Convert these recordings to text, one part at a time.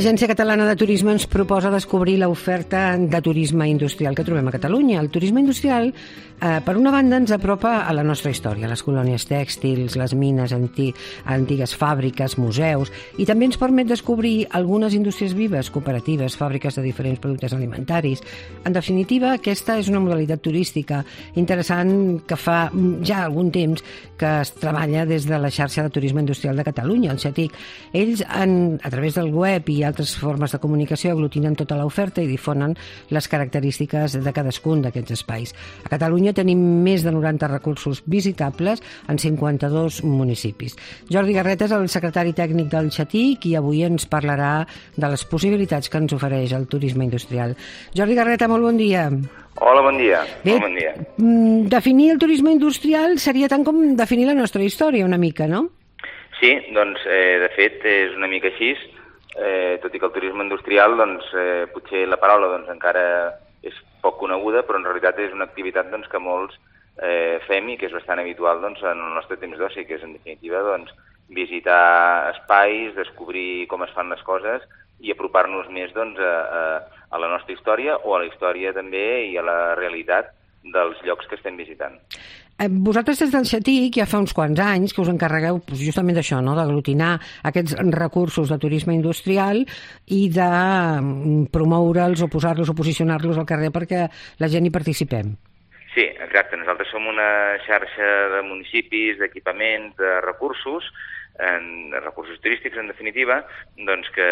l'Agència Catalana de Turisme ens proposa descobrir l'oferta de turisme industrial que trobem a Catalunya. El turisme industrial, per una banda, ens apropa a la nostra història, les colònies tèxtils, les mines, antigues fàbriques, museus, i també ens permet descobrir algunes indústries vives, cooperatives, fàbriques de diferents productes alimentaris. En definitiva, aquesta és una modalitat turística interessant que fa ja algun temps que es treballa des de la xarxa de turisme industrial de Catalunya, el XATIC. Ells, a través del web i altres formes de comunicació, aglutinen tota l'oferta i difonen les característiques de cadascun d'aquests espais. A Catalunya tenim més de 90 recursos visitables en 52 municipis. Jordi Garret és el secretari tècnic del XATIC i avui ens parlarà de les possibilitats que ens ofereix el turisme industrial. Jordi Garret, molt bon dia. Hola, bon dia. Bé, bon dia. Definir el turisme industrial seria tant com definir la nostra història una mica, no? Sí, doncs, de fet, és una mica així. Tot i que el turisme industrial, doncs, potser la paraula encara és poc coneguda, però en realitat és una activitat que molts fem i que és bastant habitual en el nostre temps d'oci, que és, en definitiva, visitar espais, descobrir com es fan les coses i apropar-nos més a la nostra història o a la història també i a la realitat dels llocs que estem visitant. Vosaltres des del XATIC ja fa uns quants anys que us encarregueu justament d'això, no? D'aglutinar aquests recursos de turisme industrial i de promoure'ls o posar-los o posicionar-los al carrer perquè la gent hi participem. Sí, exacte. Nosaltres som una xarxa de municipis, d'equipaments, de recursos turístics, en definitiva, que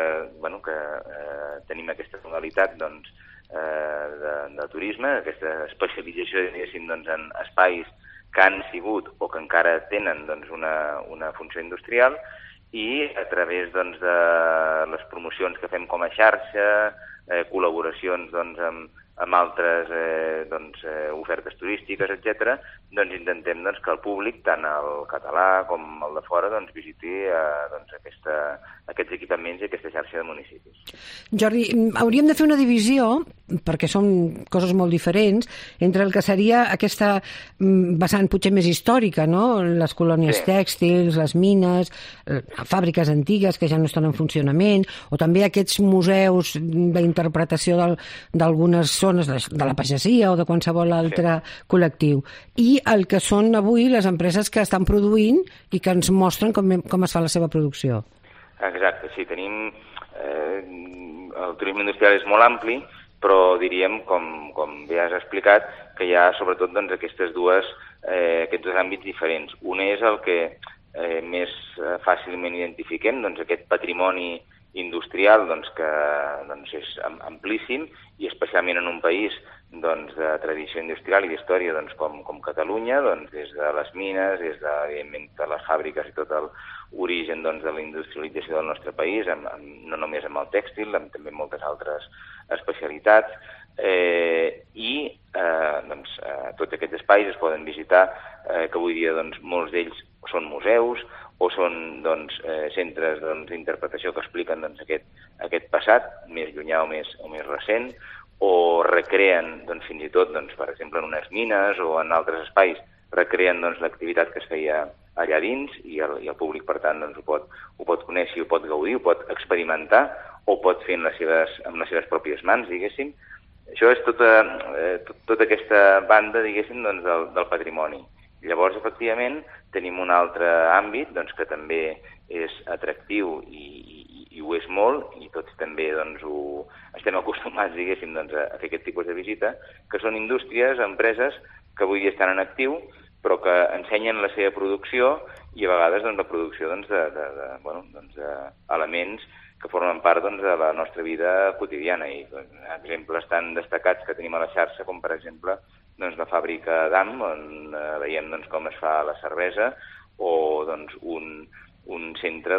tenim aquesta modalitat de turisme, aquesta especialització, diguéssim, en espais que han sigut o que encara tenen una funció industrial, i a través de les promocions que fem com a xarxa, col·laboracions amb altres ofertes turístiques, etc., intentem que el públic, tant el català com el de fora, visiti aquests equipaments i aquesta xarxa de municipis. Jordi, hauríem de fer una divisió, perquè són coses molt diferents, entre el que seria aquesta vessant potser més històrica, no? Les colònies tèxtils, les mines, fàbriques antigues que ja no estan en funcionament, o també aquests museus d'interpretació d'algunes zones de la pagesia o de qualsevol altre col·lectiu. I el que són avui les empreses que estan produint i que ens mostren com es fa la seva producció. Exacte, sí, tenim... El turisme industrial és molt ampli, però diríem, com bé has explicat, que hi ha sobretot aquests dos àmbits diferents. Un és el que més fàcilment identifiquem, aquest patrimoni industrial que és amplíssim, i especialment en un país de tradició industrial i d'història com Catalunya, des de les mines, des de les fàbriques i tot l'origen de la industrialització del nostre país, no només amb el tèxtil, amb també moltes altres especialitats, i tots aquests espais es poden visitar, que avui dia molts d'ells són museus o són centres d'interpretació que expliquen aquest passat més llunyà o més recent, o recreen fins i tot, per exemple, en unes mines o en altres espais, recreen l'activitat que es feia allà dins, i el públic, per tant, ho pot conèixer, ho pot gaudir, ho pot experimentar, o pot fer amb les seves pròpies mans, diguéssim. Això és tota aquesta banda, diguéssim, del patrimoni. Llavors, efectivament, tenim un altre àmbit que també és atractiu i ho és molt, i tots també estem acostumats, diguéssim, a fer aquest tipus de visita, que són indústries, empreses que avui dia estan en actiu, però que ensenyen la seva producció i a vegades la producció d'elements que formen part de la nostra vida quotidiana. I exemples tan destacats que tenim a la xarxa, com per exemple la fàbrica d'Am, on veiem com es fa la cervesa, o un centre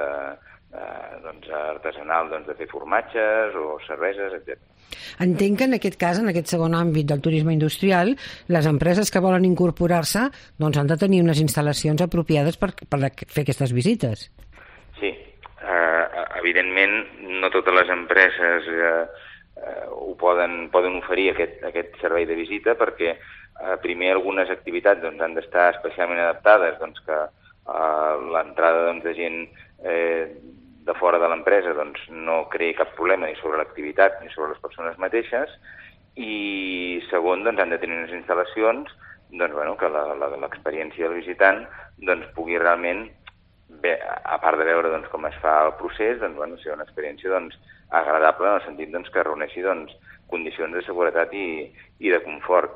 artesanal de fer formatges o cerveses, etc. Entenc que en aquest cas, en aquest segon àmbit del turisme industrial, les empreses que volen incorporar-se han de tenir unes instal·lacions apropiades per fer aquestes visites. Sí, evidentment no totes les empreses ho poden oferir aquest servei de visita, perquè primer algunes activitats han d'estar especialment adaptades que l'entrada de gent de fora de l'empresa doncs, no creï cap problema ni sobre l'activitat ni sobre les persones mateixes, i segon, doncs, han de tenir unes instal·lacions doncs, bueno, que l'experiència del visitant doncs, pugui realment, bé, a part de veure doncs, com es fa el procés, doncs, bueno, ser una experiència doncs, agradable en el sentit doncs, que reuneixi doncs, condicions de seguretat i de confort.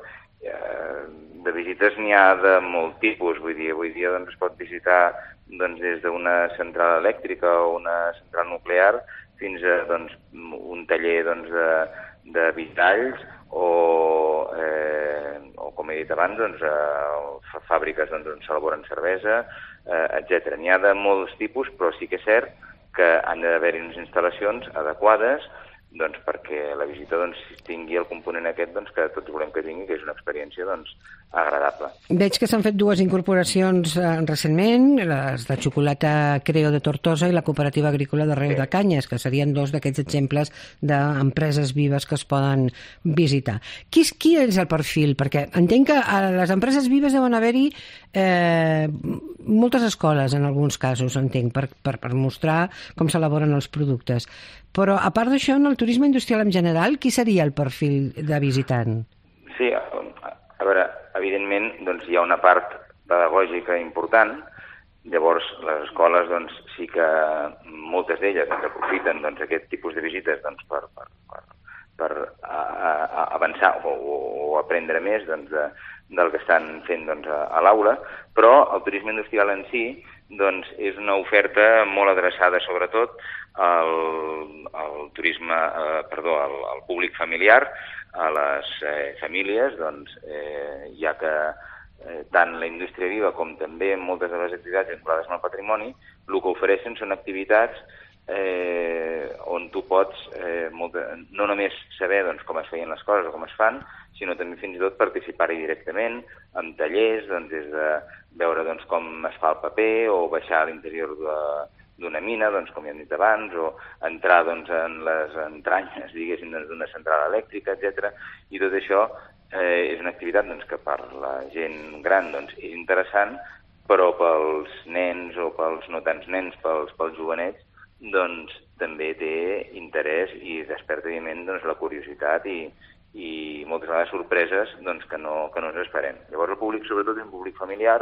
De visites n'hi ha de molt tipus, vull dir, avui dia doncs, es pot visitar doncs, des d'una central elèctrica o una central nuclear fins a doncs, un taller doncs, de vitalls o com he dit abans, doncs, fàbriques doncs, on s'elaboren cervesa, etc. N'hi ha de molts tipus, però sí que és cert que han d'haver-hi unes instal·lacions adequades doncs, perquè la visita doncs, tingui el component aquest doncs, que tots volem que tingui, que és una experiència doncs, agradable. Veig que s'han fet dues incorporacions recentment, les de Xocolata Creo de Tortosa i la Cooperativa Agrícola de Riu de Canyes, que serien dos d'aquests exemples d'empreses vives que es poden visitar. Qui és el perfil? Perquè entenc que a les empreses vives deuen haver-hi moltes escoles, en alguns casos, entenc, per mostrar com s'elaboren els productes. Però, a part d'això, en el turisme industrial en general, qui seria el perfil de visitant? Sí, a veure, evidentment doncs, hi ha una part pedagògica important. Llavors, les escoles doncs, sí que moltes d'elles doncs, aprofiten doncs, aquest tipus de visites doncs, per avançar o aprendre més doncs, del que estan fent doncs, a l'aula, però el turisme industrial en si doncs, és una oferta molt adreçada sobretot al turisme, al públic familiar, a les famílies, doncs, ja que tant la indústria viva com també moltes de les activitats vinculades amb el patrimoni, el que ofereixen són activitats on tu pots no només saber doncs, com es feien les coses o com es fan, sinó també fins i tot participar-hi directament, amb tallers, doncs, des de veure doncs, com es fa el paper o baixar a l'interior d'una mina, doncs, com ja hem dit abans, o entrar doncs, en les entranyes, diguéssim, d'una central elèctrica, etc. I tot això és una activitat doncs, que per la gent gran doncs, és interessant, però pels nens o pels no tants nens, pels jovenets, doncs, també té interès i desperta, evidentment, doncs, la curiositat i moltes vegades sorpreses doncs, que no ens esperem. Llavors el públic, sobretot, és un públic familiar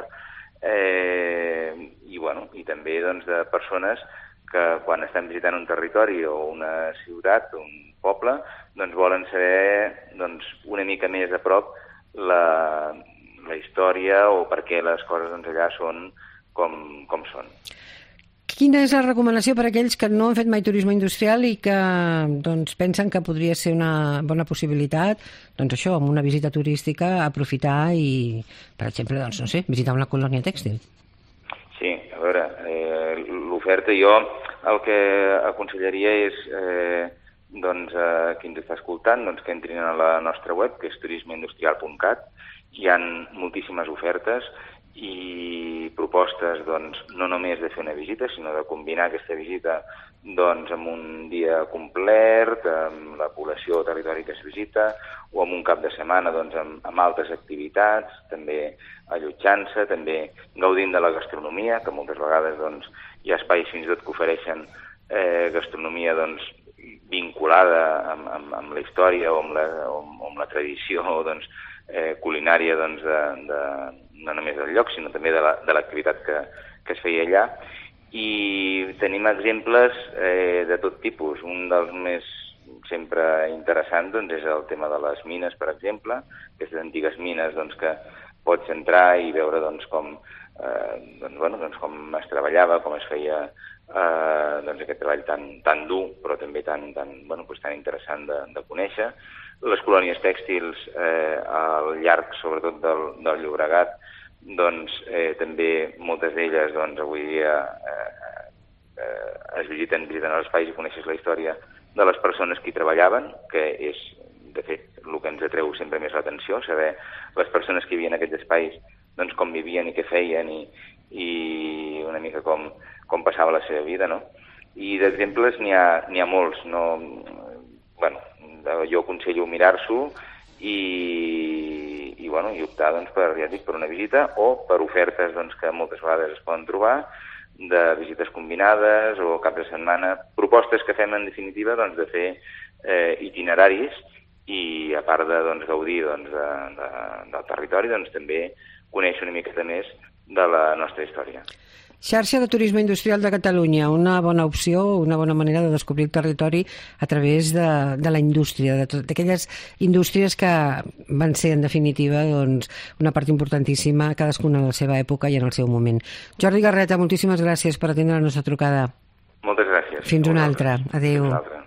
i també doncs, de persones que quan estan visitant un territori o una ciutat o un poble doncs, volen saber doncs, una mica més a prop la història o per què les coses doncs, allà són com són. Quina és la recomanació per a aquells que no han fet mai turisme industrial i que doncs, pensen que podria ser una bona possibilitat, doncs això, amb una visita turística, aprofitar i, per exemple, doncs, no sé, visitar una colònia tèxtil? Sí, a veure, l'oferta jo el que aconsellaria és doncs, qui ens està escoltant, doncs, que entrin a la nostra web, que és turismeindustrial.cat. Hi ha moltíssimes ofertes i propostes doncs, no només de fer una visita, sinó de combinar aquesta visita doncs, amb un dia complet, amb la població o territori que es visita, o amb un cap de setmana doncs, amb altres activitats, també allotjant-se, també gaudint de la gastronomia, que moltes vegades doncs, hi ha espais fins i tot que ofereixen gastronomia doncs, vinculada amb la història o amb la tradició doncs, culinària doncs, no només del lloc, sinó també de l'activitat que es feia allà. I tenim exemples de tot tipus. Un dels més sempre interessants doncs, és el tema de les mines, per exemple, aquestes antigues mines doncs, que pots entrar i veure doncs, com es treballava, com es feia doncs, aquest treball tan dur, però també tan interessant de conèixer. Les colònies tèxtils al llarg, sobretot, del Llobregat, doncs, també moltes d'elles doncs, avui dia es visiten els espais i coneixes la història de les persones que hi treballaven, que és, de fet, el que ens atreu sempre més l'atenció, saber les persones que vivien en aquests espais, doncs, com vivien i què feien i una mica com passava la seva vida, no? I d'exemples n'hi ha molts, no? Jo aconsello mirar-s'ho i optar doncs, per una visita o per ofertes doncs, que moltes vegades es poden trobar de visites combinades o cap de setmana, propostes que fem en definitiva doncs, de fer itineraris i a part de gaudir del territori, també conèixer una miqueta més de la nostra història. Xarxa de Turisme Industrial de Catalunya, una bona opció, una bona manera de descobrir el territori a través de la indústria, d'aquelles indústries que van ser, en definitiva, una part importantíssima, cadascuna en la seva època i en el seu moment. Jordi Garreta, moltíssimes gràcies per atendre la nostra trucada. Moltes gràcies. Fins una altra. Adéu. Fins una altra.